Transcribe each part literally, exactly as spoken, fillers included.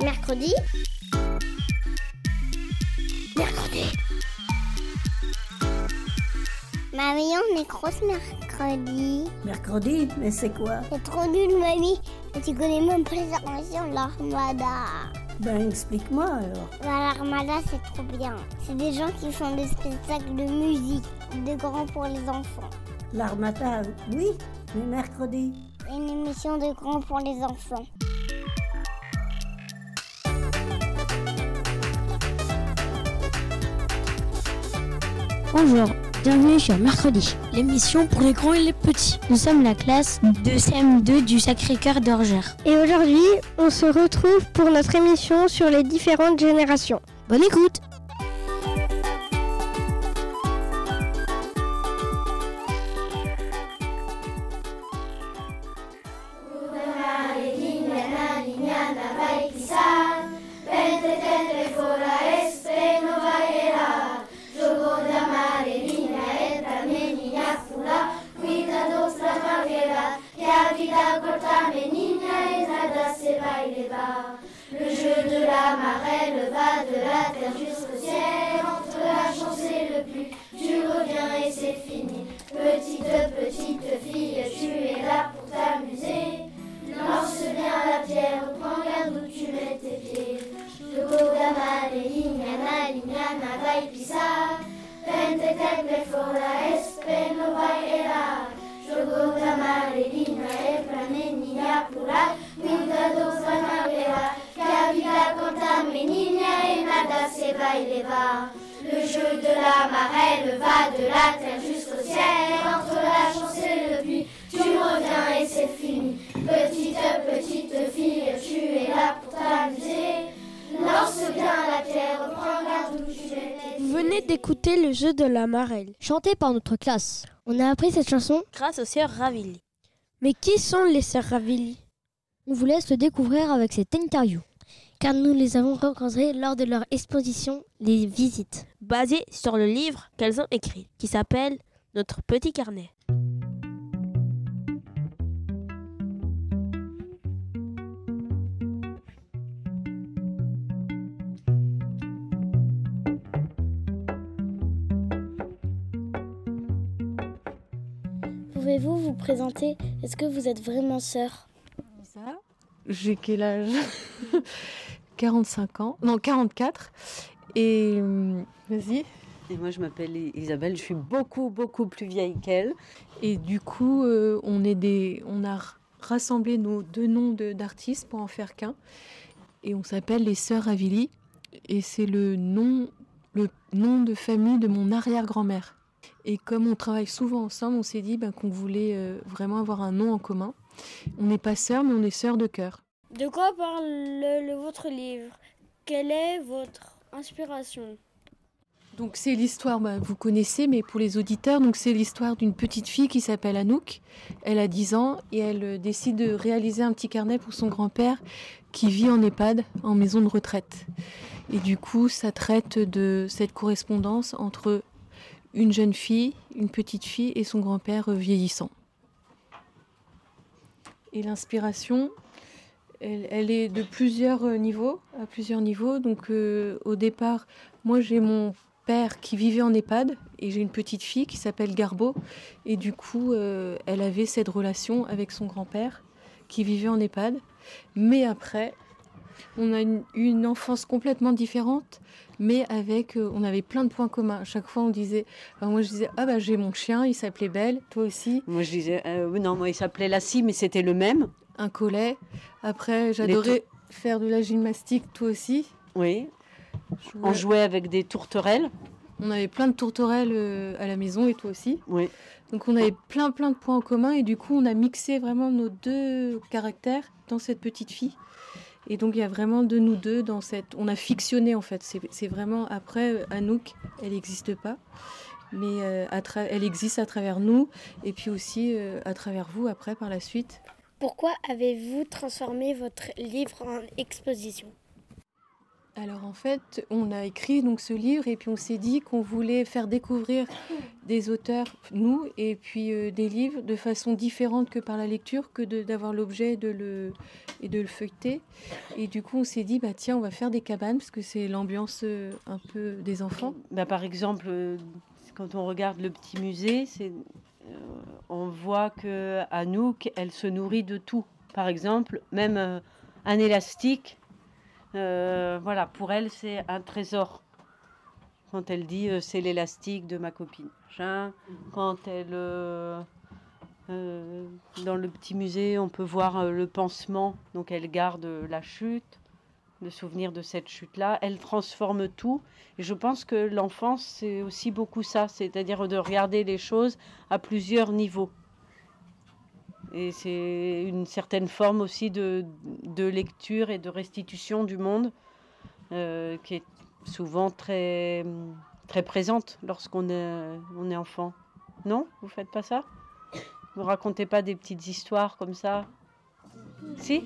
Mercredi. Mercredi. Mamie, on est grosse mercredi. Mercredi? Mais c'est quoi? C'est trop nul, mamie. Et tu connais même pas les armations de l'Armada. Ben, explique-moi alors. Bah, l'Armada, c'est trop bien. C'est des gens qui font des spectacles de musique, de grands pour les enfants. L'Armada, oui, mais mercredi. C'est une émission de grands pour les enfants. Bonjour, bienvenue sur Mercredi, l'émission pour les grands et les petits. Nous sommes la classe de C M deux du Sacré-Cœur d'Orgères. Et aujourd'hui, on se retrouve pour notre émission sur les différentes générations. Bonne écoute! Le jeu de la marelle va de la terre jusqu'au ciel. Entre la chance et le pluie, tu reviens et c'est fini. Petite, petite fille, tu es là pour t'amuser. Lance bien la pierre, prends garde où tu mets tes pieds. Gioco lignana, lignana, vai pisar. Pente temple fora espeno vai era. Jogo da Marilina é pra menina pular. Cuidado pra navega, que a vida conta menina et nada se vai levar. Le jeu de la marelle va de la terre jusqu'au ciel. Entre la chance et le pluie, tu reviens et c'est fini. Petite, petite fille, tu es là pour t'amuser. Lance bien la pierre, prends garde où tu mets tes pieds. Vous venez d'écouter le jeu de la marelle, chanté par notre classe. On a appris cette chanson Grâce aux sœurs Ravilli. Mais qui sont les sœurs Ravilli? On vous laisse le découvrir avec cette interview. Car nous les avons rencontrées lors de leur exposition Les Visites. Basée sur le livre qu'elles ont écrit, qui s'appelle Notre petit carnet. Pouvez-vous vous présenter? Est-ce que vous êtes vraiment sœurs? Ça, j'ai quel âge? quarante-cinq ans, non quarante-quatre. Et euh, vas-y. Et moi je m'appelle Isabelle, je suis beaucoup beaucoup plus vieille qu'elle. Et du coup, euh, on est des, on a rassemblé nos deux noms de, d'artistes pour en faire qu'un. Et on s'appelle les Sœurs Ravilli. Et c'est le nom, le nom de famille de mon arrière-grand-mère. Et comme on travaille souvent ensemble, on s'est dit ben, qu'on voulait euh, vraiment avoir un nom en commun. On n'est pas sœurs, mais on est sœurs de cœur. De quoi parle le, le, votre livre? Quelle est votre inspiration? Donc c'est l'histoire, bah, vous connaissez, mais pour les auditeurs, donc c'est l'histoire d'une petite fille qui s'appelle Anouk. Elle a dix ans et elle euh, décide de réaliser un petit carnet pour son grand-père qui vit en EHPAD, en maison de retraite. Et du coup, ça traite de cette correspondance entre une jeune fille, une petite fille et son grand-père vieillissant. Et l'inspiration, elle, elle est de plusieurs niveaux, à plusieurs niveaux. Donc euh, au départ, moi j'ai mon père qui vivait en EHPAD et j'ai une petite fille qui s'appelle Garbo. Et du coup, euh, elle avait cette relation avec son grand-père qui vivait en EHPAD. Mais après, on a une, une enfance complètement différente. Mais avec, euh, on avait plein de points communs. À chaque fois, on disait, enfin, moi je disais, ah bah j'ai mon chien, il s'appelait Belle, toi aussi. Moi je disais, euh, non, moi il s'appelait Lassie, mais c'était le même. Un collet. Après, j'adorais to- faire de la gymnastique, toi aussi. Oui. Jouais. On jouait avec des tourterelles. On avait plein de tourterelles euh, à la maison et toi aussi. Oui. Donc on avait plein plein de points en commun et du coup on a mixé vraiment nos deux caractères dans cette petite fille. Et donc il y a vraiment de nous deux dans cette... On a fictionné en fait, c'est, c'est vraiment... Après, Anouk, elle n'existe pas, mais euh, à tra... elle existe à travers nous, et puis aussi euh, à travers vous après, par la suite. Pourquoi avez-vous transformé votre livre en exposition? Alors en fait, on a écrit donc ce livre et puis on s'est dit qu'on voulait faire découvrir des auteurs, nous, et puis euh, des livres de façon différente que par la lecture, que de, d'avoir l'objet de le, et de le feuilleter. Et du coup, on s'est dit, bah, tiens, on va faire des cabanes parce que c'est l'ambiance euh, un peu des enfants. Bah, par exemple, euh, quand on regarde le petit musée, c'est, euh, on voit qu'Anouk, elle se nourrit de tout. Par exemple, même euh, un élastique. Euh, voilà, pour elle, c'est un trésor. Quand elle dit euh, c'est l'élastique de ma copine. Quand elle, euh, euh, dans le petit musée, on peut voir euh, le pansement. Donc elle garde euh, la chute, le souvenir de cette chute-là. Elle transforme tout. Et je pense que l'enfance, c'est aussi beaucoup ça, c'est-à-dire de regarder les choses à plusieurs niveaux. Et c'est une certaine forme aussi de, de lecture et de restitution du monde euh, qui est souvent très, très présente lorsqu'on est, on est enfant. Non, vous faites pas ça? Vous racontez pas des petites histoires comme ça? Si?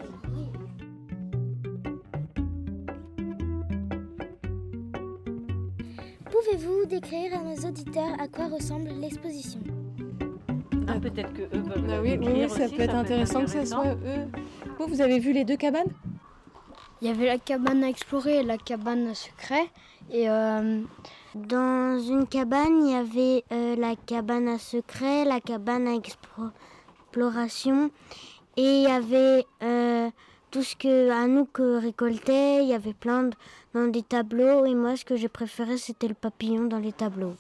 Pouvez-vous décrire à nos auditeurs à quoi ressemble l'exposition? Ah, peut-être que eux peuvent Ah oui, oui, ça aussi, peut être intéressant que ce soit eux. Vous, vous avez vu les deux cabanes? Il y avait la cabane à explorer et la cabane à secret. Et euh, dans une cabane, il y avait euh, la cabane à secret, la cabane à exploration. Et il y avait euh, tout ce que Anouk récoltait. Il y avait plein de, dans des tableaux. Et moi, ce que j'ai préféré, c'était le papillon dans les tableaux.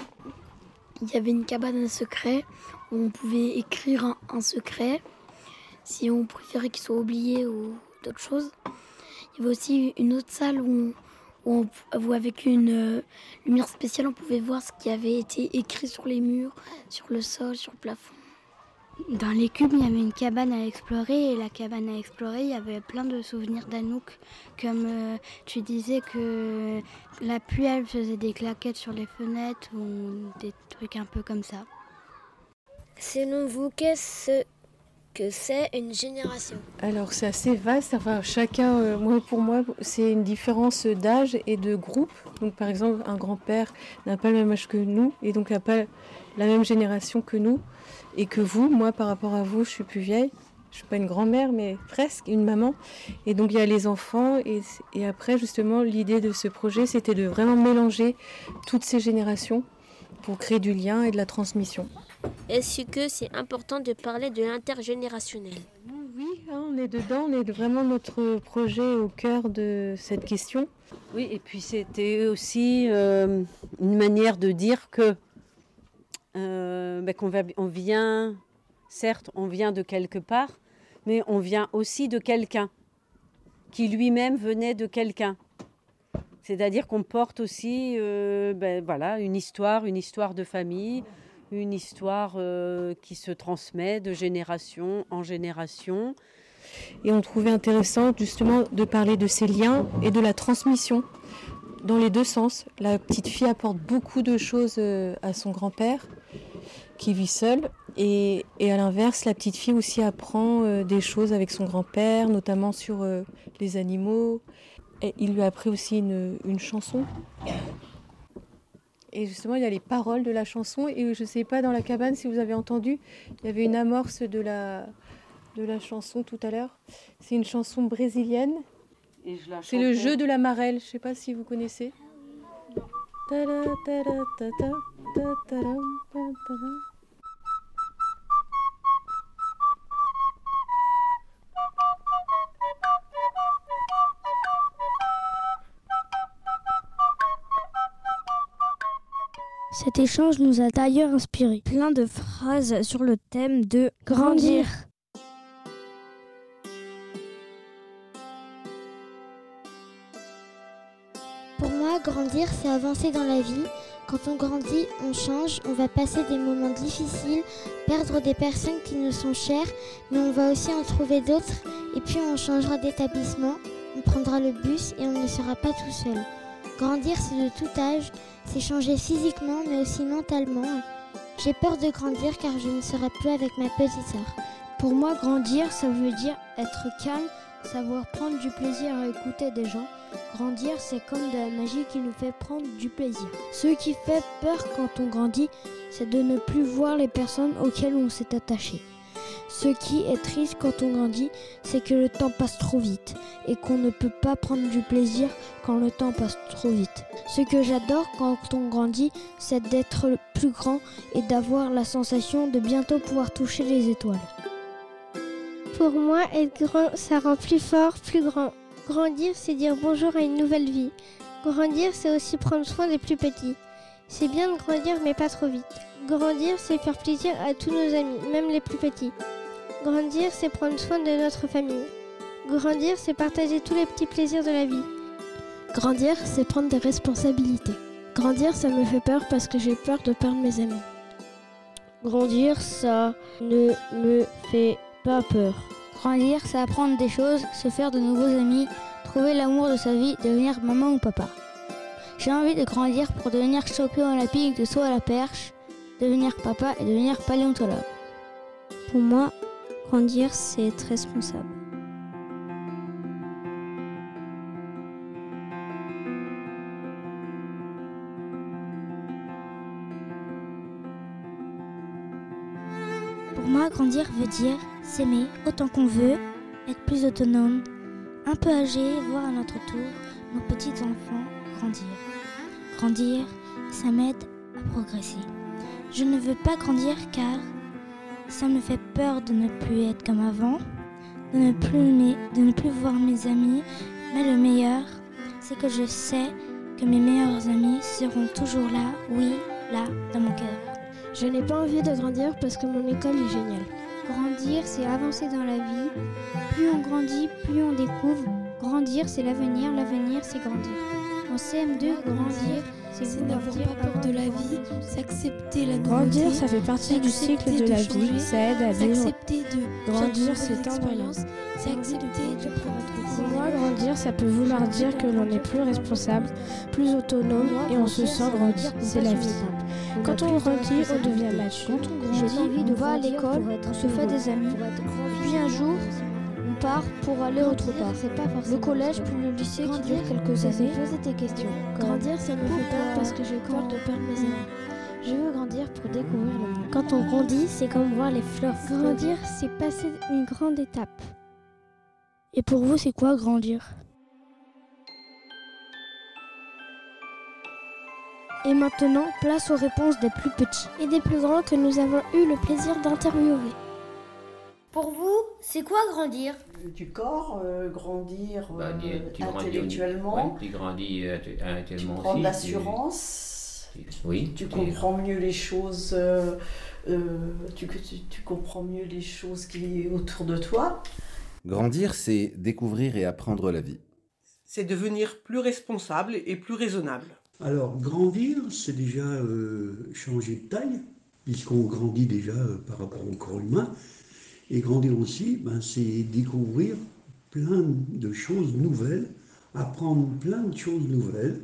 il y avait une cabane à secret où on pouvait écrire un, un secret si on préférait qu'il soit oublié ou d'autres choses. Il y avait aussi une autre salle où, où, on, où avec une euh, lumière spéciale, on pouvait voir ce qui avait été écrit sur les murs, sur le sol, sur le plafond. Dans les cubes, il y avait une cabane à explorer et la cabane à explorer, il y avait plein de souvenirs d'Anouk. Comme euh, tu disais que la pluie, elle faisait des claquettes sur les fenêtres ou des trucs un peu comme ça. Selon vous, qu'est-ce que c'est une génération? Alors c'est assez vaste, enfin chacun, euh, moi, pour moi, c'est une différence d'âge et de groupe. Donc par exemple, un grand-père n'a pas le même âge que nous et donc n'a pas la même génération que nous. Et que vous, moi par rapport à vous, je suis plus vieille. Je suis pas une grand-mère, mais presque une maman. Et donc il y a les enfants. Et, et après, justement, l'idée de ce projet, c'était de vraiment mélanger toutes ces générations pour créer du lien et de la transmission. Est-ce que c'est important de parler de l'intergénérationnel? Oui, hein, on est dedans. On est vraiment notre projet au cœur de cette question. Oui, et puis c'était aussi euh, une manière de dire que Euh, ben qu'on va, on vient, certes, on vient de quelque part, mais on vient aussi de quelqu'un qui lui-même venait de quelqu'un. C'est-à-dire qu'on porte aussi, euh, ben voilà, une histoire, une histoire de famille, une histoire euh, qui se transmet de génération en génération. Et on trouvait intéressant justement de parler de ces liens et de la transmission. Dans les deux sens, la petite fille apporte beaucoup de choses à son grand-père qui vit seul et, et à l'inverse, la petite fille aussi apprend euh, des choses avec son grand-père, notamment sur euh, les animaux. Et il lui a appris aussi une, une chanson. Et justement, il y a les paroles de la chanson et je ne sais pas dans la cabane si vous avez entendu, il y avait une amorce de la, de la chanson tout à l'heure. C'est une chanson brésilienne. Et je la C'est le jeu de la marelle, je ne sais pas si vous connaissez. Cet échange nous a d'ailleurs inspiré plein de phrases sur le thème de grandir. Pour moi, grandir, c'est avancer dans la vie. Quand on grandit, on change, on va passer des moments difficiles, perdre des personnes qui nous sont chères, mais on va aussi en trouver d'autres. Et puis on changera d'établissement, on prendra le bus et on ne sera pas tout seul. Grandir, c'est de tout âge, c'est changer physiquement, mais aussi mentalement. J'ai peur de grandir car je ne serai plus avec ma petite sœur. Pour moi, grandir, ça veut dire être calme, savoir prendre du plaisir à écouter des gens. Grandir, c'est comme de la magie qui nous fait prendre du plaisir. Ce qui fait peur quand on grandit, c'est de ne plus voir les personnes auxquelles on s'est attaché. Ce qui est triste quand on grandit, c'est que le temps passe trop vite et qu'on ne peut pas prendre du plaisir quand le temps passe trop vite. Ce que j'adore quand on grandit, c'est d'être plus grand et d'avoir la sensation de bientôt pouvoir toucher les étoiles. Pour moi, être grand, ça rend plus fort, plus grand. Grandir, c'est dire bonjour à une nouvelle vie. Grandir, c'est aussi prendre soin des plus petits. C'est bien de grandir, mais pas trop vite. Grandir, c'est faire plaisir à tous nos amis, même les plus petits. Grandir, c'est prendre soin de notre famille. Grandir, c'est partager tous les petits plaisirs de la vie. Grandir, c'est prendre des responsabilités. Grandir, ça me fait peur parce que j'ai peur de perdre mes amis. Grandir, ça ne me fait pas peur. Grandir, c'est apprendre des choses, se faire de nouveaux amis, trouver l'amour de sa vie, devenir maman ou papa. J'ai envie de grandir pour devenir champion olympique de saut à la perche, devenir papa et devenir paléontologue. Pour moi, grandir, c'est être responsable. Pour moi, grandir veut dire s'aimer autant qu'on veut, être plus autonome, un peu âgé, voir à notre tour nos petits-enfants grandir. Grandir, ça m'aide à progresser. Je ne veux pas grandir car ça me fait peur de ne plus être comme avant, de ne plus aimer, de ne plus voir mes amis. Mais le meilleur, c'est que je sais que mes meilleurs amis seront toujours là, oui, là, dans mon cœur. Je n'ai pas envie de grandir parce que mon école est géniale. Grandir, c'est avancer dans la vie. Plus on grandit, plus on découvre. Grandir, c'est l'avenir. L'avenir, c'est grandir. En C M deux, grandir, c'est, c'est n'avoir pas peur de la vie, c'est accepter la nouveauté. Grandir, ça fait partie du cycle de, de la changer, vie. Ça aide à vivre. C'est accepter de grandir, c'est tendre. C'est accepter de prendre. Pour moi, grandir, ça peut vouloir dire que l'on est plus responsable, plus autonome et on se sent grandir. C'est la vie. Quand on grandit, on devient mature. Je dis, on va à l'école, on se fait des amis. Puis un jour, on part pour aller autre part. Le collège puis le lycée qui dure quelques années. Poser tes questions. Grandir, ça me fait peur parce que j'ai peur de perdre mes amis. Je veux grandir pour découvrir le monde. Quand on grandit, c'est comme voir les fleurs. Grandir, c'est passer une grande étape. Et pour vous, c'est quoi grandir ? Et maintenant, place aux réponses des plus petits et des plus grands que nous avons eu le plaisir d'interviewer. Pour vous, c'est quoi grandir ? Du corps, euh, grandir euh, bah, tu intellectuellement. Grandis, ouais, tu grandis euh, intellectuellement tu prends aussi. de l'assurance. Tu, oui. Tu comprends mieux les choses. Euh, euh, tu, tu, tu comprends mieux les choses qui sont autour de toi. Grandir, c'est découvrir et apprendre la vie. C'est devenir plus responsable et plus raisonnable. Alors, grandir, c'est déjà euh, changer de taille, puisqu'on grandit déjà euh, par rapport au corps humain. Et grandir aussi, ben, c'est découvrir plein de choses nouvelles, apprendre plein de choses nouvelles,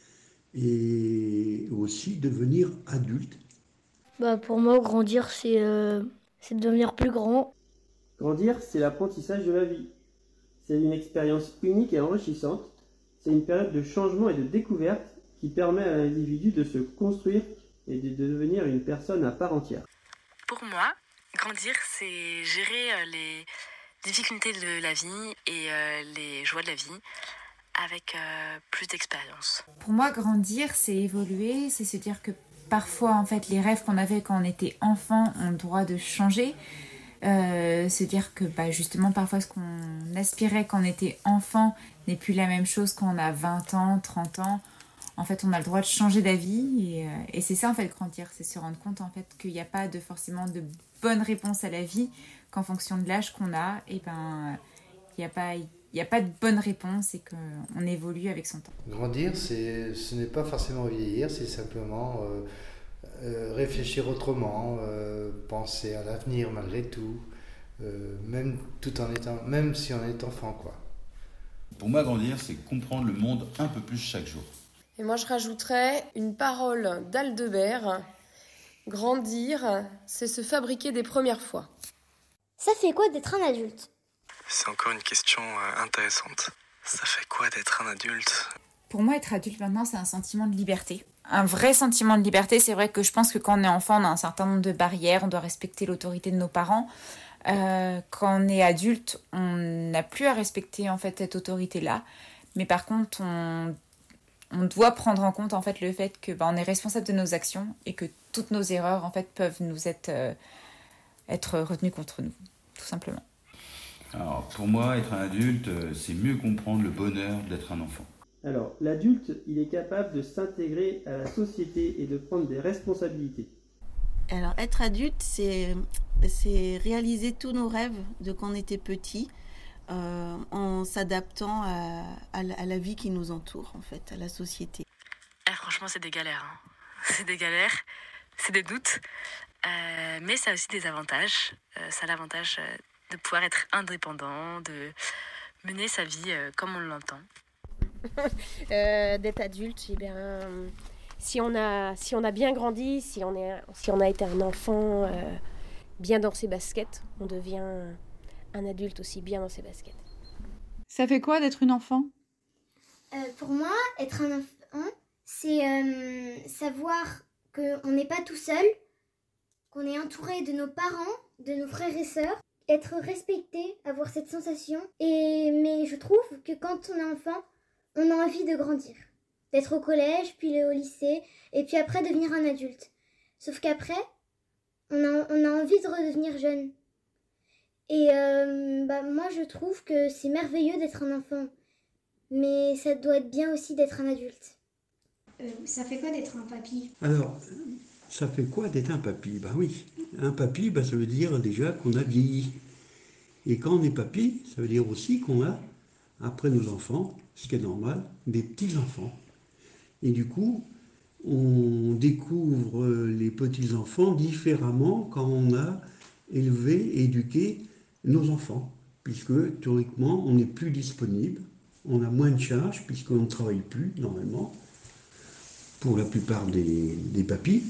et aussi devenir adulte. Bah, pour moi, grandir, c'est, euh, c'est devenir plus grand. Grandir, c'est l'apprentissage de la vie. C'est une expérience unique et enrichissante. C'est une période de changement et de découverte qui permet à l'individu de se construire et de devenir une personne à part entière. Pour moi, grandir, c'est gérer les difficultés de la vie et les joies de la vie avec plus d'expérience. Pour moi, grandir, c'est évoluer, c'est se dire que parfois, en fait, les rêves qu'on avait quand on était enfant ont le droit de changer. Euh, se dire que bah, justement parfois ce qu'on aspirait quand on était enfant n'est plus la même chose quand on a vingt ans, trente ans. En fait, on a le droit de changer d'avis et, euh, et c'est ça en fait grandir, c'est se rendre compte en fait qu'il n'y a pas de, forcément de bonne réponse à la vie, qu'en fonction de l'âge qu'on a, et ben il n'y a pas il n'y a pas de bonne réponse et qu'on évolue avec son temps. Grandir, c'est, ce n'est pas forcément vieillir, c'est simplement euh, euh, réfléchir autrement, euh, penser à l'avenir malgré tout, euh, même, tout en étant, même si on est enfant, quoi. Pour moi, grandir, c'est comprendre le monde un peu plus chaque jour. Et moi, je rajouterais une parole d'Aldebert. Grandir, c'est se fabriquer des premières fois. Ça fait quoi d'être un adulte ? C'est encore une question intéressante. Ça fait quoi d'être un adulte ? Pour moi, être adulte maintenant, c'est un sentiment de liberté. Un vrai sentiment de liberté. C'est vrai que je pense que quand on est enfant, on a un certain nombre de barrières. On doit respecter l'autorité de nos parents. Euh, quand on est adulte, on n'a plus à respecter en fait cette autorité-là. Mais par contre, on, on doit prendre en compte en fait le fait que bah, on est responsable de nos actions et que toutes nos erreurs en fait peuvent nous être euh, être retenues contre nous, tout simplement. Alors, pour moi, être un adulte, c'est mieux comprendre le bonheur d'être un enfant. Alors, l'adulte, il est capable de s'intégrer à la société et de prendre des responsabilités. Alors, être adulte, c'est, c'est réaliser tous nos rêves de quand on était petit, euh, en s'adaptant à, à, la, à la vie qui nous entoure, en fait, à la société. Eh, franchement, c'est des galères. Hein. C'est des galères, c'est des doutes, euh, mais ça a aussi des avantages. Euh, ça a l'avantage de pouvoir être indépendant, de mener sa vie euh, comme on l'entend. euh, d'être adulte, eh bien, euh, si on a si on a bien grandi, si on est si on a été un enfant euh, bien dans ses baskets, on devient un adulte aussi bien dans ses baskets. Ça fait quoi d'être une enfant ? euh, Pour moi, être un enfant, c'est euh, savoir qu'on n'est pas tout seul, qu'on est entouré de nos parents, de nos frères et sœurs, être respecté, avoir cette sensation. Et mais je trouve que quand on est enfant, on a envie de grandir, d'être au collège, puis au lycée, et puis après devenir un adulte. Sauf qu'après, on a, on a envie de redevenir jeune. Et euh, bah, moi, je trouve que c'est merveilleux d'être un enfant, mais ça doit être bien aussi d'être un adulte. Euh, ça fait quoi d'être un papy ? Alors, ça fait quoi d'être un papy ? Ben oui, un papy, ben, ça veut dire déjà qu'on a vieilli. Et quand on est papy, ça veut dire aussi qu'on a, après nos enfants, ce qui est normal, des petits-enfants. Et du coup, on découvre les petits-enfants différemment quand on a élevé, éduqué nos enfants, puisque théoriquement, on n'est plus disponible, on a moins de charges, puisqu'on ne travaille plus normalement, pour la plupart des, des papys.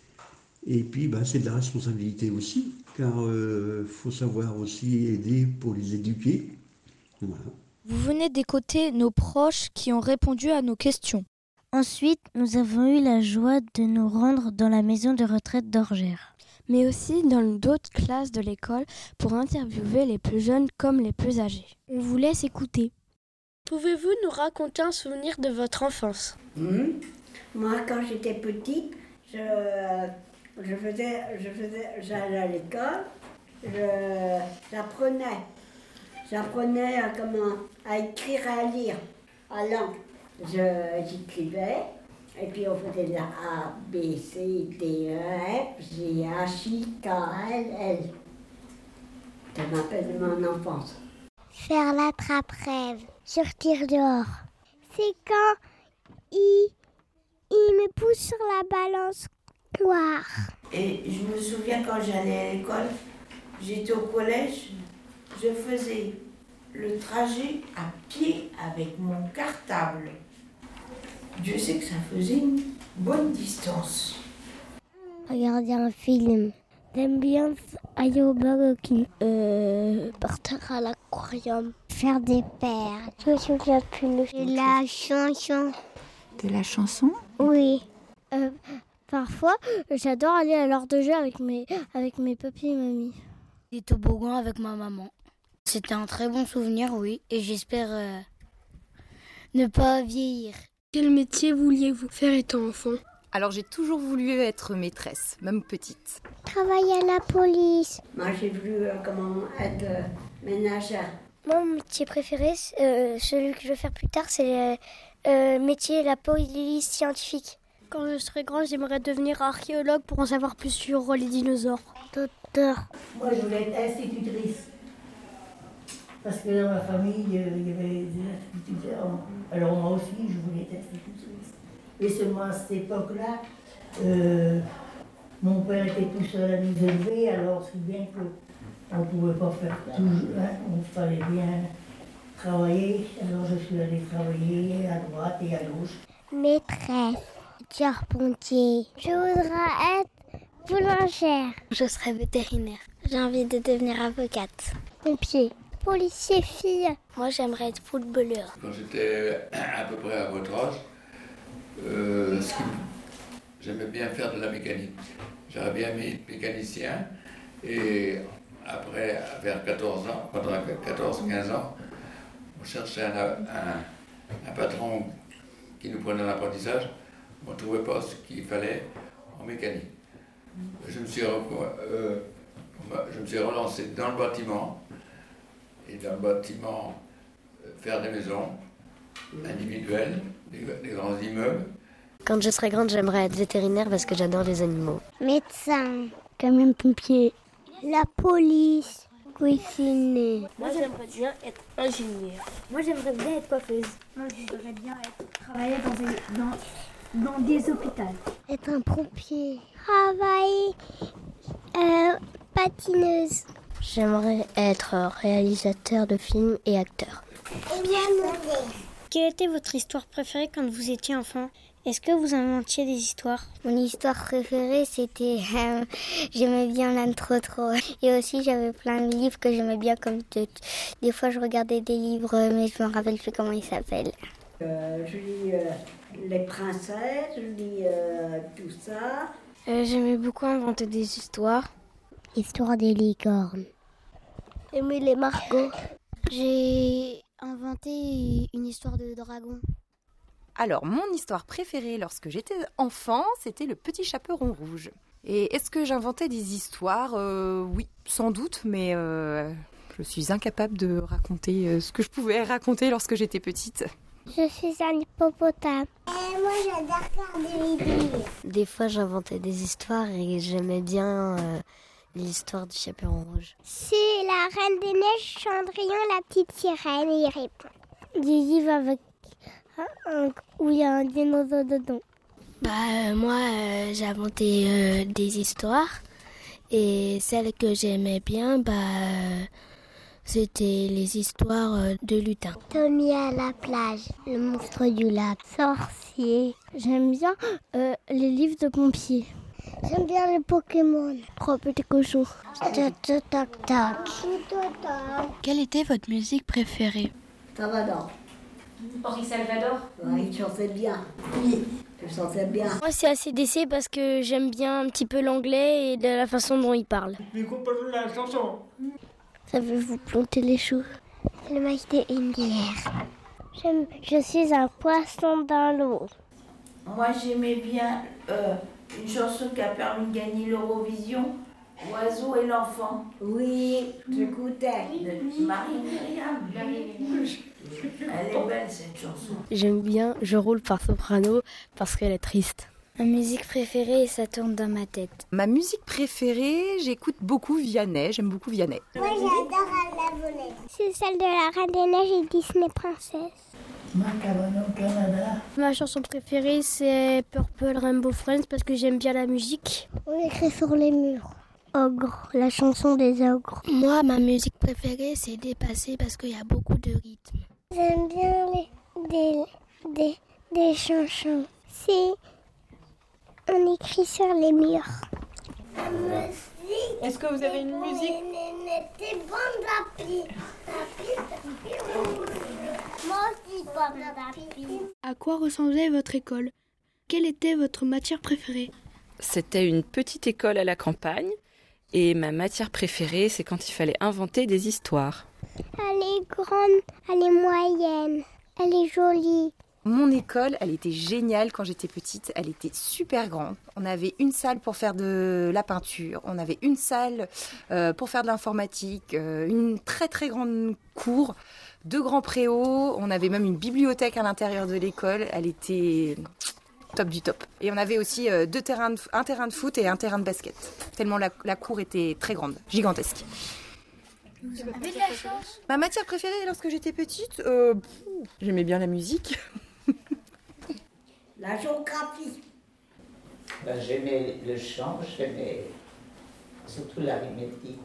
Et puis, ben, c'est de la responsabilité aussi, car il euh, faut savoir aussi aider pour les éduquer. Voilà. Vous venez d'écouter nos proches qui ont répondu à nos questions. Ensuite, nous avons eu la joie de nous rendre dans la maison de retraite d'Orgères. Mais aussi dans d'autres classes de l'école pour interviewer les plus jeunes comme les plus âgés. On vous laisse écouter. Pouvez-vous nous raconter un souvenir de votre enfance ? mmh. Moi, quand j'étais petite, je, je faisais, je faisais, j'allais à l'école, je, j'apprenais. J'apprenais à, comment, à écrire et à lire. Alors, je, j'écrivais, et puis on faisait la A, B, C, D, E, F, G, H, I, K, L, L. Ça m'appelle mon enfance. Faire l'attrape-rêve, sortir dehors. C'est quand il, il me pousse sur la balançoire. Et je me souviens quand j'allais à l'école, j'étais au collège, je faisais le trajet à pied avec mon cartable. Dieu sait que ça faisait une bonne distance. Regarder un film. J'aime bien aller au Burger King. Euh, partir à l'aquarium. Faire des perles. Je me souviens plus. De la chanson. De la chanson ? Oui. Euh, parfois, j'adore aller à l'heure de jeu avec mes, avec mes papis et mamies. Des toboggans avec ma maman. C'était un très bon souvenir, oui. Et j'espère euh, ne pas vieillir. Quel métier vouliez-vous faire étant enfant ? Alors j'ai toujours voulu être maîtresse, même petite. Travailler à la police. Moi j'ai voulu euh, comment être euh, ménagère. Moi mon métier préféré, euh, celui que je veux faire plus tard, c'est le euh, métier la police scientifique. Quand je serai grande, j'aimerais devenir archéologue pour en savoir plus sur les dinosaures. Docteur. Moi je voulais être institutrice. Parce que dans ma famille, il y avait des instituteurs. Alors moi aussi, je voulais être institutrice. Et seulement à cette époque-là, euh, mon père était tout seul à nous élever, alors c'est bien qu'on ne pouvait pas faire tout, hein, il fallait bien travailler. Alors je suis allée travailler à droite et à gauche. Maîtresse, charpentier. Je voudrais être boulangère. Je serai vétérinaire. J'ai envie de devenir avocate. Pompier. policier fille. Moi, j'aimerais être footballeur. Quand j'étais à peu près à votre âge, euh, ce qui- j'aimais bien faire de la mécanique. J'aurais bien aimé être mécanicien. Et après, vers quatorze ans, pendant quatorze quinze ans, on cherchait un, un, un patron qui nous prenait l'apprentissage. On ne trouvait pas ce qu'il fallait en mécanique. Je me suis, re- euh, je me suis relancé dans le bâtiment. Et dans le bâtiment, euh, faire des maisons individuelles, des, des grands immeubles. Quand je serai grande, j'aimerais être vétérinaire parce que j'adore les animaux. Médecin, quand même pompier. La police, cuisiner. Moi, j'aimerais bien être ingénieur. Moi, j'aimerais bien être coiffeuse. Moi, j'aimerais bien être, travailler dans des, dans, dans des hôpitaux. Être un pompier. Travailler euh, patineuse. J'aimerais être réalisateur de films et acteur. Quelle était votre histoire préférée quand vous étiez enfant ? Est-ce que vous inventiez des histoires ? Mon histoire préférée, c'était... Euh, j'aimais bien l'âne trop trop. Et aussi, j'avais plein de livres que j'aimais bien comme toutes. Des fois, je regardais des livres, mais je me rappelle plus comment ils s'appellent. Euh, je lis euh, les princesses, je lis euh, tout ça. Euh, j'aimais beaucoup inventer des histoires. Histoire des licornes. Aimer les margots. J'ai inventé une histoire de dragon. Alors, mon histoire préférée lorsque j'étais enfant, c'était le petit chaperon rouge. Et est-ce que j'inventais des histoires ? euh, Oui, sans doute, mais euh, je suis incapable de raconter euh, ce que je pouvais raconter lorsque j'étais petite. Je suis un hippopotame. Et moi, j'adore regarder les livres. Des fois, j'inventais des histoires et j'aimais bien euh, l'histoire du chaperon rouge. C'est la Reine des Neiges, Cendrillon, la petite sirène, et il répond. Des livres avec un, un, où il y a un dinosaure dedans. Bah, euh, moi, euh, j'ai inventé euh, des histoires. Et celle que j'aimais bien, bah... Euh, c'était les histoires de lutins. Tommy à la plage, le monstre du lac, sorcier. J'aime bien euh, les livres de pompiers. J'aime bien les Pokémon. Trois petits cochons. Toc, toc, toc, toc. Quelle était votre musique préférée ? Salvador. Henri Salvador. Ouais, il chantait bien. Oui, il chantait bien. Moi, c'est A C D C parce que j'aime bien un petit peu l'anglais et de la façon dont il parle. Mais comprenez la chanson. Ça veut vous planter les choux. Le mec de Indière. J'aime, je suis un poisson dans l'eau. Moi, j'aimais bien euh, une chanson qui a permis de gagner l'Eurovision, Oiseau et l'enfant. Oui, j'écoutais. De Marie-Myriam. Elle est belle, cette chanson. J'aime bien Je roule par soprano parce qu'elle est triste. Ma musique préférée, ça tourne dans ma tête. Ma musique préférée, j'écoute beaucoup Vianney, j'aime beaucoup Vianney. Moi, j'adore à la volée. C'est celle de la Reine des Neiges et Disney Princesse. Macaron au Canada. Ma chanson préférée, c'est Purple Rainbow Friends parce que j'aime bien la musique. On écrit sur les murs. Ogre, la chanson des ogres. Moi, ma musique préférée, c'est Dépassé parce qu'il y a beaucoup de rythme. J'aime bien les, des, des, des chansons. C'est... On écrit sur les murs. Est-ce que vous avez une musique ? À quoi ressemblait votre école ? Quelle était votre matière préférée ? C'était une petite école à la campagne et ma matière préférée, c'est quand il fallait inventer des histoires. Elle est grande, elle est moyenne, elle est jolie. Mon école, elle était géniale quand j'étais petite, elle était super grande. On avait une salle pour faire de la peinture, on avait une salle euh, pour faire de l'informatique, euh, une très très grande cour, deux grands préaux, on avait même une bibliothèque à l'intérieur de l'école, elle était top du top. Et on avait aussi euh, deux terrains de, un terrain de foot et un terrain de basket, tellement la, la cour était très grande, gigantesque. Vous avez de la chance. Ma matière préférée lorsque j'étais petite, euh, j'aimais bien la musique. La géographie. Ben, j'aimais le chant, j'aimais surtout l'arithmétique.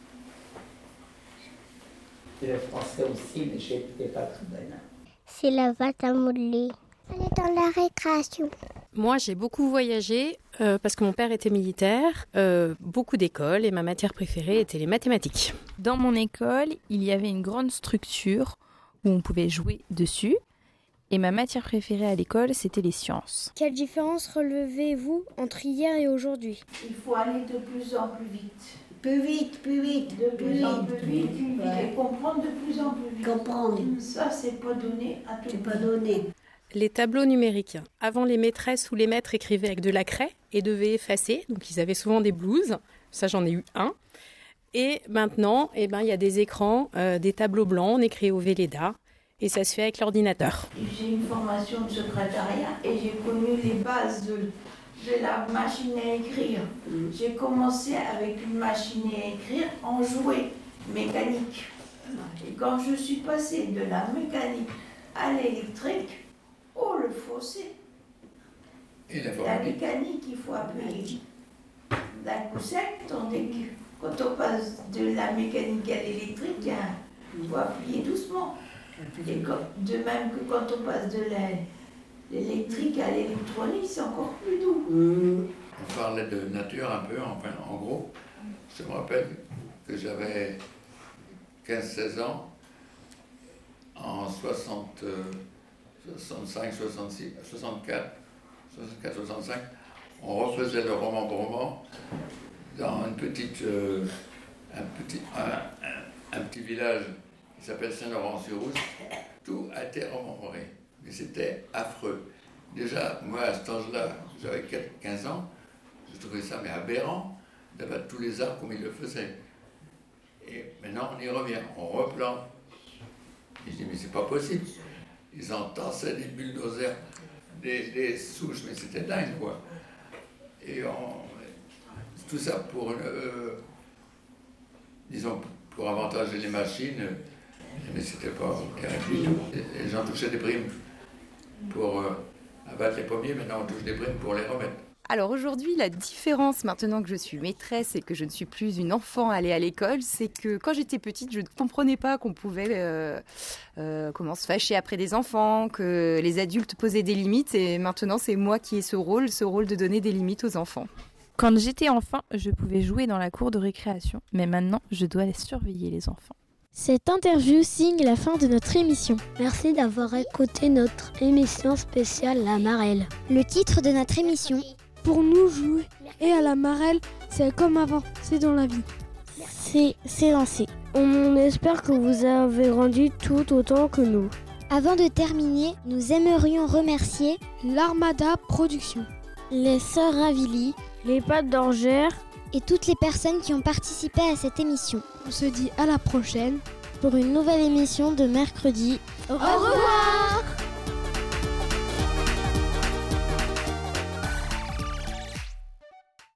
Le français aussi, mais je n'étais pas très bonne. C'est la pâte à modeler. Elle est dans la récréation. Moi, j'ai beaucoup voyagé euh, parce que mon père était militaire, euh, beaucoup d'écoles et ma matière préférée était les mathématiques. Dans mon école, il y avait une grande structure où on pouvait jouer dessus et ma matière préférée à l'école, c'était les sciences. Quelle différence relevez-vous entre hier et aujourd'hui ? Il faut aller de plus en plus vite. Plus vite, plus vite, De plus, plus en vite, plus vite, ouais. et comprendre de plus en plus vite. Comprendre. Ça, c'est pas donné à tout le monde. C'est pas donné. Les tableaux numériques. Avant, les maîtresses ou les maîtres écrivaient avec de la craie et devaient effacer. Donc, ils avaient souvent des blouses. Ça, j'en ai eu un. Et maintenant, eh ben, il y a des écrans, euh, des tableaux blancs. On écrit au Velleda. Et ça se fait avec l'ordinateur. J'ai une formation de secrétariat et j'ai connu les bases de, de la machine à écrire. Mm. J'ai commencé avec une machine à écrire en jouet mécanique. Et quand je suis passée de la mécanique à l'électrique, oh le fossé. Et la, la mécanique, il faut appuyer d'un coup sec, tandis que quand on passe de la mécanique à l'électrique, il faut appuyer doucement. Et de même que quand on passe de l'électrique à l'électronique, c'est encore plus doux. Mmh. On parlait de nature un peu, enfin en gros. Je me rappelle que j'avais quinze seize ans, en soixante, soixante-cinq, soixante-six, soixante-quatre, soixante-quatre, soixante-cinq, on refaisait le roman Broman dans une petite, euh, un, petit, un, un, un petit village qui s'appelle Saint-Laurent-sur-Rousse. Tout a été remémoré, mais c'était affreux. Déjà, moi, à cet âge-là, j'avais quinze ans, je trouvais ça mais aberrant d'abattre tous les arbres comme ils le faisaient. Et maintenant, on y revient, on replante. Et je dis, mais c'est pas possible. Ils entassaient des bulldozers, des, des souches, mais c'était dingue, quoi. Et on, tout ça pour, euh, disons, pour avantager les machines, mais c'était pas terrible du tout. Les gens touchaient des primes pour euh, abattre les pommiers, maintenant on touche des primes pour les remettre. Alors aujourd'hui, la différence maintenant que je suis maîtresse et que je ne suis plus une enfant allée à l'école, c'est que quand j'étais petite, je ne comprenais pas qu'on pouvait euh, euh, comment se fâcher après des enfants, que les adultes posaient des limites, et maintenant c'est moi qui ai ce rôle, ce rôle de donner des limites aux enfants. Quand j'étais enfant, je pouvais jouer dans la cour de récréation, mais maintenant je dois les surveiller les enfants. Cette interview signe la fin de notre émission. Merci d'avoir écouté notre émission spéciale La Marelle. Le titre de notre émission. Pour nous, jouer et à la marelle, c'est comme avant, c'est dans la vie. C'est, c'est lancé. On espère que vous avez grandi tout autant que nous. Avant de terminer, nous aimerions remercier l'Armada Productions, les Sœurs Ravilly, les Pattes d'Angers et toutes les personnes qui ont participé à cette émission. On se dit à la prochaine pour une nouvelle émission de mercredi. Au revoir.